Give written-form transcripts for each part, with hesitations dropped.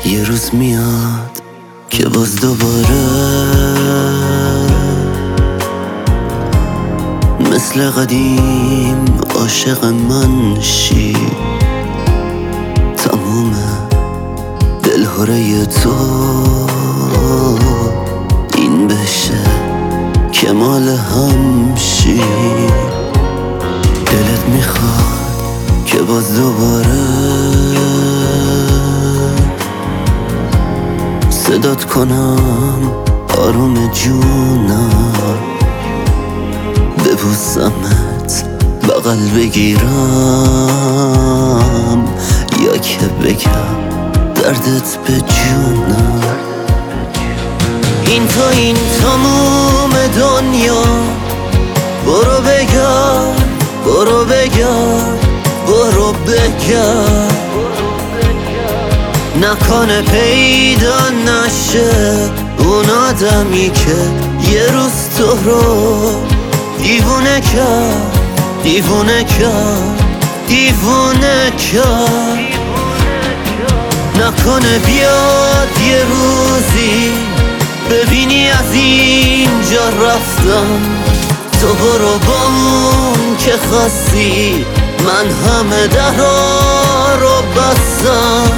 یه روز میاد که باز دوباره مثل قدیم عاشق من شی. تموم دلهوره تو این بشه که مال هم شی. دلت میخواد که باز دوباره صدات کنم آروم جونم، ببوسمت بغل بگیرم یا که بگم دردت به جونم. این تا این تموم دنیا، برو بگرد برو بگرد برو بگرد، نکنه پیدا نشه اون آدمی که یه روز تو رو دیوونه کرد دیوونه کرد دیوونه کرد. نکنه بیاد یه روزی ببینی از اینجا رفتم، تو برو با اون که خواستی، من همه درها رو بستم.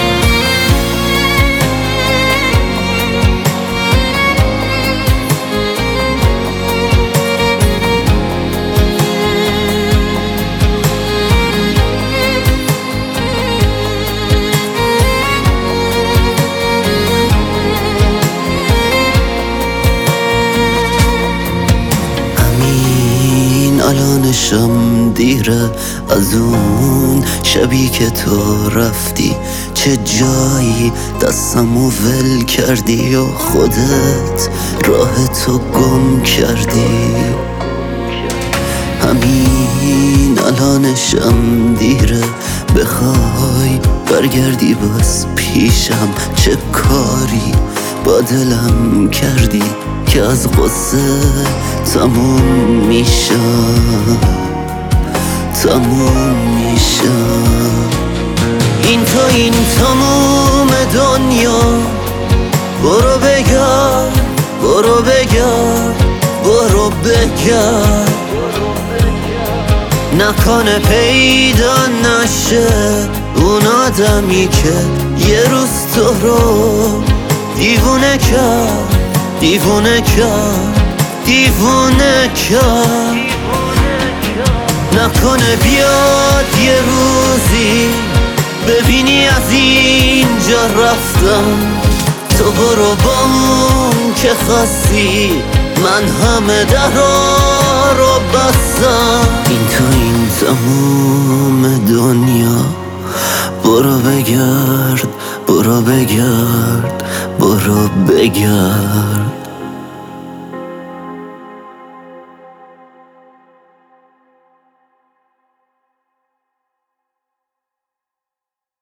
الانشم دیره از اون شبی که تو رفتی، چه جایی دستمو ول کردی و خودت راه تو گم کردی. همین الانشم دیره بخوای برگردی باز پیشم، چه کاری با دلم کردی که از قصه تموم میشم تموم میشم. این تا این تموم دنیا، برو بگرد برو بگرد برو بگرد، نکنه پیدا نشه اون آدمی که یه روز تو رو دیوونه کرد دیوونه کرد دیوونه کرد. نکنه بیاد یه روزی ببینی از اینجا رفتم، تو برو با اون که خواستی، من همه درها رو بستم. این تا این تموم دنیا، برو بگرد برو بگرد برو بگرد،